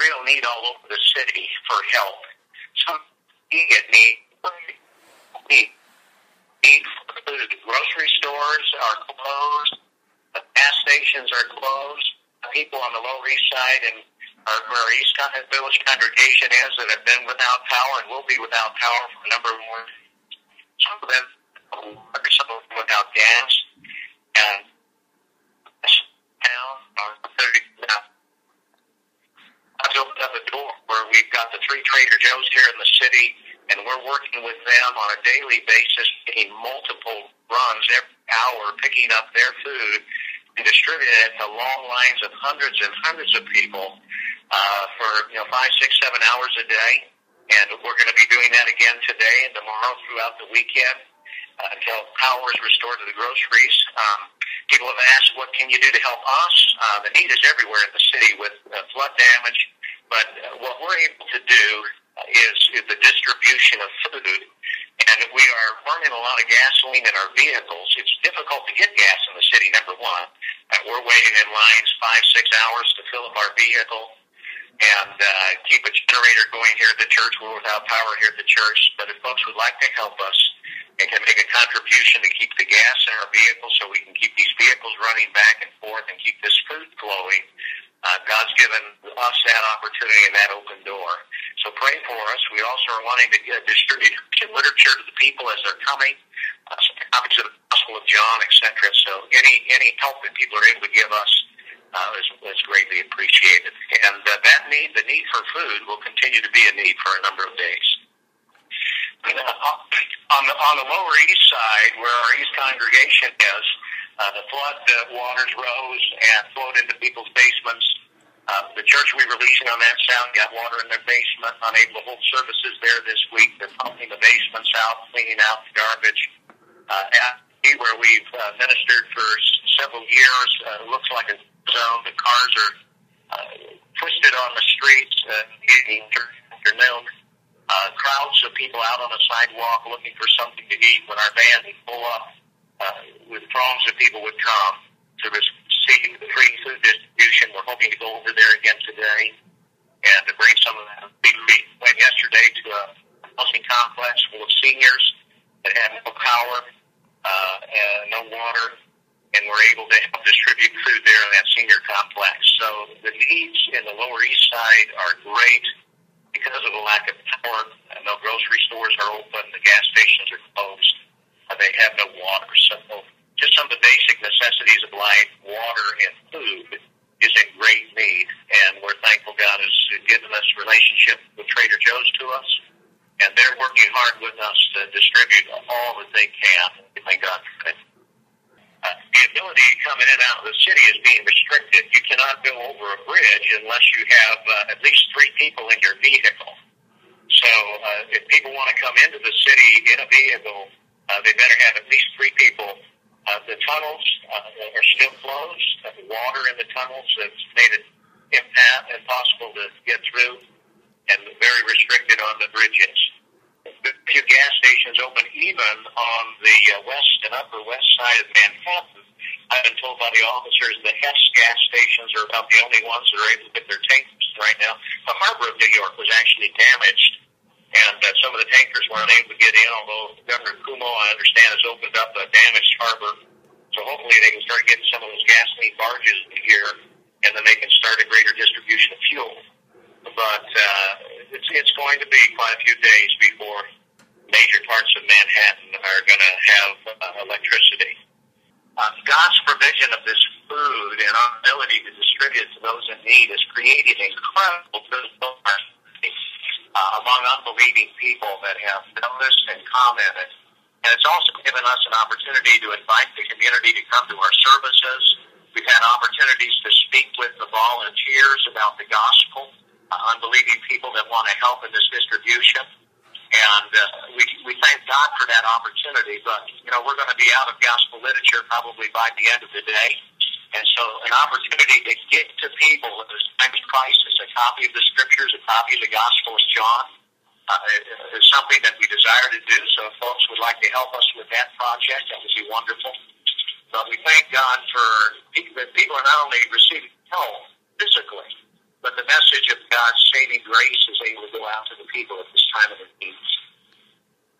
real need all over the city for help. Some immediate need for food. Grocery stores are closed. The gas stations are closed. People on the Lower East Side and where our East Village congregation is that have been without power and will be without power for a number of more. Some of them without gas. And now, I've opened up a door where we've got the 3 Trader Joe's here in the city, and we're working with them on a daily basis, making multiple runs every hour, picking up their food and distributing it to long lines of hundreds and hundreds of people for 5, 6, 7 hours a day. And we're going to be doing that again today and tomorrow throughout the weekend until power is restored to the groceries. People have asked, what can you do to help us? The need is everywhere in the city with flood damage, but what we're able to do is the distribution of food, and we are burning a lot of gasoline in our vehicles. It's difficult to get gas in the city, number one. We're waiting in lines 5, 6 hours to fill up our vehicle and keep a generator going here at the church. We're without power here at the church, but if folks would like to help us and can make a contribution to keep the gas in our vehicles so we can keep these vehicles running back and forth and keep this food flowing, God's given us that opportunity and that open door. So pray for us. We also are wanting to distribute literature to the people as they're coming, copies of the Gospel of John, etc. So any help that people are able to give us is greatly appreciated. And the need for food will continue to be a need for a number of days. On the Lower East Side, where our East congregation is, the flood waters rose and flowed into people's basements. The church we were leasing on that sound got water in their basement, unable to hold services there this week. They're pumping the basements out, cleaning out the garbage. Where we've ministered for several years, looks like a zone. The cars are twisted on the streets afternoon. Crowds of people out on the sidewalk looking for something to eat. When our van would pull up, with throngs of people would come to receive the free food distribution. We're hoping to go over there again today and to bring some of that. We went yesterday to a housing complex full of seniors that had no power and no water, and we're able to help distribute food there in that senior complex. So the needs in the Lower East Side are great because of the lack of power. No grocery stores are open. The gas stations are closed. They have no water. So just some of the basic necessities of life, water and food, is in great need. And we're thankful God has given us a relationship with Trader Joe's to us. And they're working hard with us to distribute all that they can. Thank God for it. The ability to come in and out of the city is being restricted. You cannot go over a bridge unless you have at least 3 people in your vehicle. So if people want to come into the city in a vehicle, they better have at least 3 people. The tunnels are still closed. The water in the tunnels has made it impossible to get through, and very restricted on the bridges. A few gas stations open even on the west and upper west side of Manhattan. I've been told by the officers the Hess gas stations are about the only ones that are able to get their tankers right now. The harbor of New York was actually damaged, and some of the tankers were unable to get in, although Governor Cuomo, I understand, has opened up a damaged harbor. So hopefully they can start getting some of those gasoline barges in here, and then they can start a greater distribution of fuel. But it's going to be quite a few days before major parts of Manhattan are going to have electricity. God's provision of this food and our ability to distribute to those in need has created incredible goodwill among unbelieving people that have noticed and commented. And it's also given us an opportunity to invite the community to come to our services. We've had opportunities to speak with the volunteers about the gospel, unbelieving people that want to help in this distribution. And we thank God for that opportunity. But, we're going to be out of gospel literature probably by the end of the day. And so an opportunity to get to people in this time of crisis, a copy of the Scriptures, a copy of the Gospel of John, is something that we desire to do. So if folks would like to help us with that project, that would be wonderful. But we thank God for that people are not only receiving help physically, but the message of God God's saving grace is able to go out to the people at this time of their need.